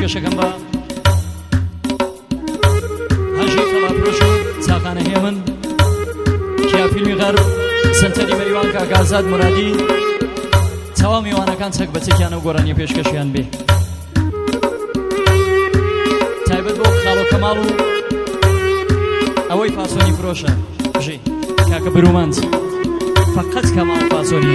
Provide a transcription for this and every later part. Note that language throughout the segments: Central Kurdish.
پێشکەشەکەم بە هەژی خەڵاتفرۆش و چاخانە هێمن کیا فیلمی غەرب سنتەری مەریوان کاکازاد مرادی چاوا میوانەکان چەک بەچێکیان و گۆرانی پێشکەشیان بێ تایبەت بۆ خاڵۆ کەماڵ و ئەوەی فاسۆنی فرۆشە بژێ کاکە برومانج فقط کەماڵ فاسۆنی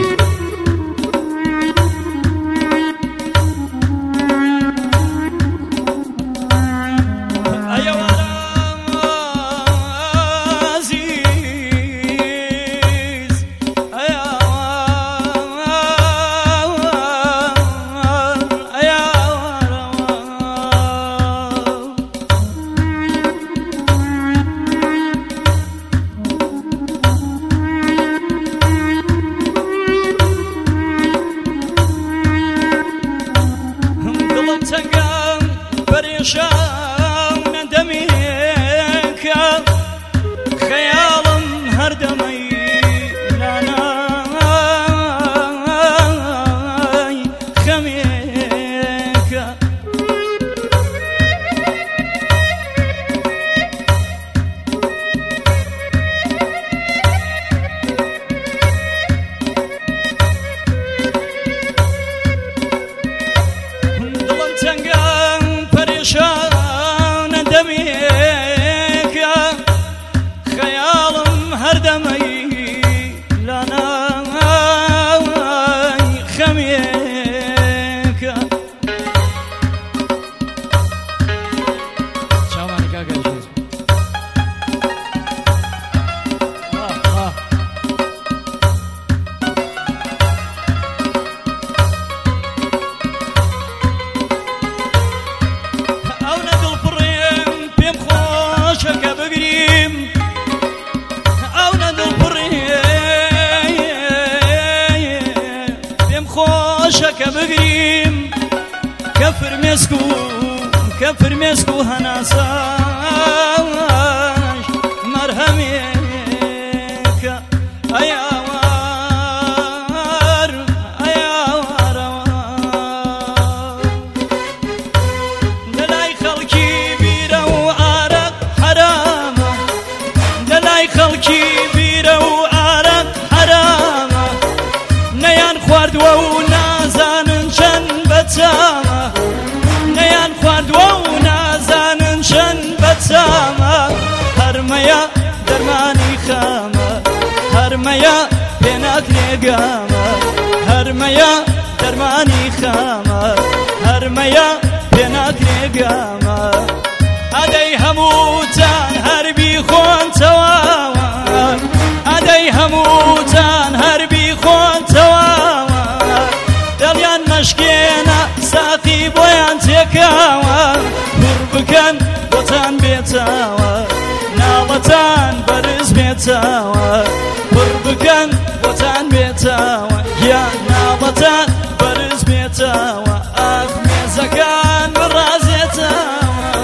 كفر مسكو هناساش مرهميك أيوار دلاي خلقي بيرا وعرق حرامة دلاي خلقي بيرا وعرق حرامة نيان خوارد ونازان شن بتامة نيان خوارد ونازان شن بتامة هرميا درماني خامة هرميا بينك نقامة هرميا درماني خامة هرميا بينك نقامة أدي هموتان هربي خون تواوا أدي هموتان هربي خون تواوا دليان مشكينا ساقي بويان تكاوا قربكن بوتان بيتاوا ناڵەتان بەرز بێتەوە قوربکەن بۆتان بێتەوە یا ناڵەتان بەرز بێتەوە ئاخ مێزەکان بڕازێتەوە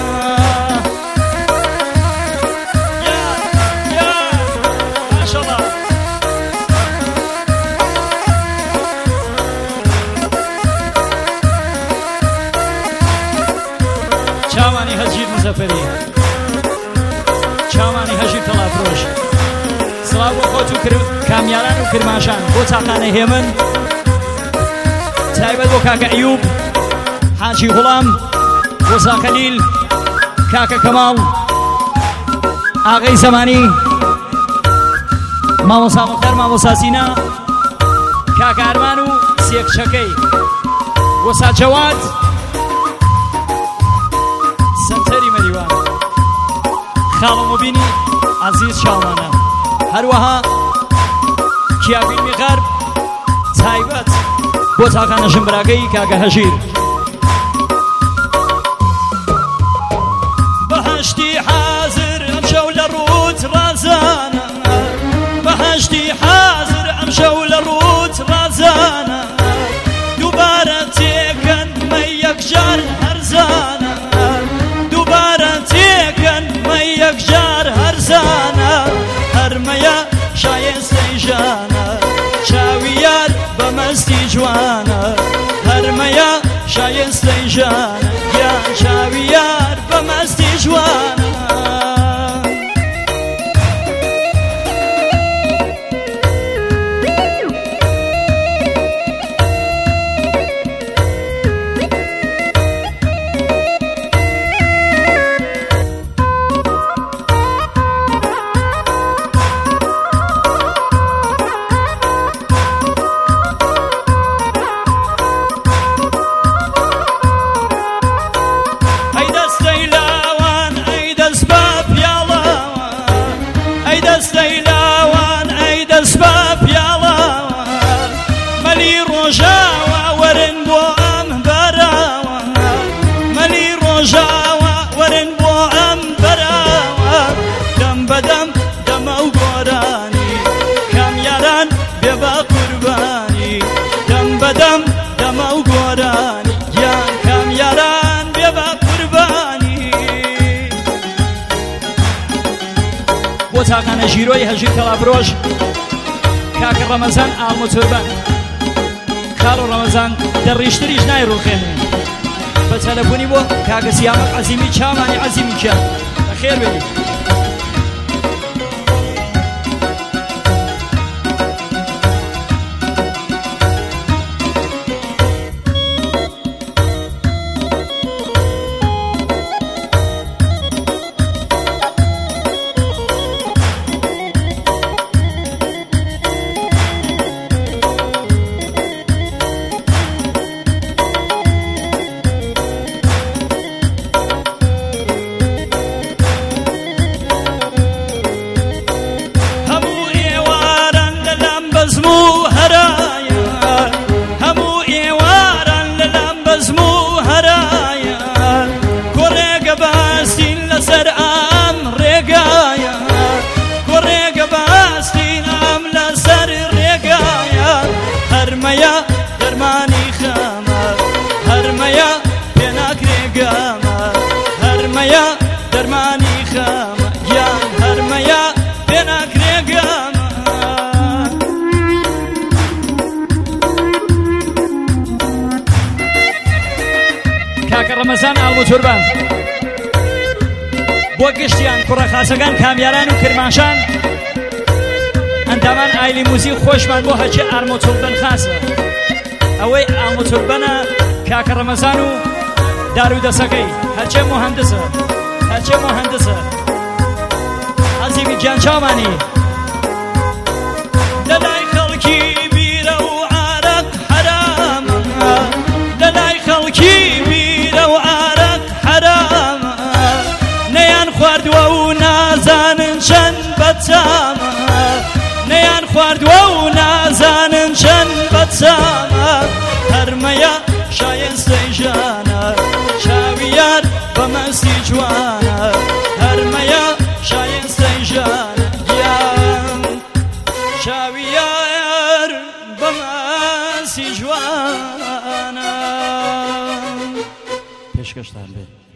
ماشەڵڵا چاوانی هەجیر مزەفەری چاوانی هەژی تەڵافرۆش سڵاو بۆ خۆت و کامیاران و کرماشان بۆ چاقانە هێمن تایبەت بۆ کاکە ئەیوب حاجی غوڵام بۆ زاخەلیل کاکە کەماڵ ئاغای زەمانی مامۆستا مختار مامۆستا سینا کاکە ئەرمان و سێکچەکەی بۆ ساجەواد سەنتەری مەریوان خاڵە مبینی عزیز شاڵانە هەروەها کیافیلمی غەرب تایبەت بۆ تاقانە ژمبراگەی کاکە هەژیر بەهەشتی حازر ئەمشەو لە ڕووت ڕازانە بەهەشتی حازر ئەمشەو لە ڕووت ڕازانە دووبارە تێکەن مە یەکجار هەرزانە دووبارە تێکەن مە یەکجار هەرزانە هەرمەیە شایستەی ژانە چاوی یار بەمەستی جوانە هەرمەیە شایستەی ژانە یان دەمە و گۆرانی گیان کامیاران بێ بە قوربانی بۆ تاقانە ژیرۆی هەژیر کەڵابرۆژ کاکە ڕەمەزان ئالموتوربان کاڵ و ڕەمەزان دەڕیشتریش نایڕوخێنێ بە تەلەفۆنی بۆ کاکە سیامەک عەزیمی چامانی عەزیمی کیان بەخێر بێنی هەرمەیە دەرمانی خەمە هەرمەیە پێناکرێگەمە هەرمەیە دەرمانی خەمە گیان هەرمەیە پێناکرێگەمە کاکە ڕەمەزان ئالموتوربان بۆ گشتیان کوڕەخاسەکان کامیاران و کرماشان ئەندامان ئایلی موزیک خۆشمان بۆ هەچی ئارمۆتوربەن خاسە ئەوەی ئارمۆتوربەنە کاکە ڕەمەزان و دارودەسەکەی هەرچێ مۆهەندسە هەرچێ مۆهەندسە عەزیمی گیان چاومانی لەلای خەڵکی بیرە و عارەق حەرامە لەلای خەڵکی بیرە و عارەق حەرامە نەیان خواردووە و نازانن چەند بەچامە نەیان خواردووە و نازانن چەند بەچامە هەرمەیە شایستەی ژانە چاویار بە مەستی جوانە هەرمەیە شایستەی ژانە گیان چاویار بە مەستی جوانە پێشکەشتان بێت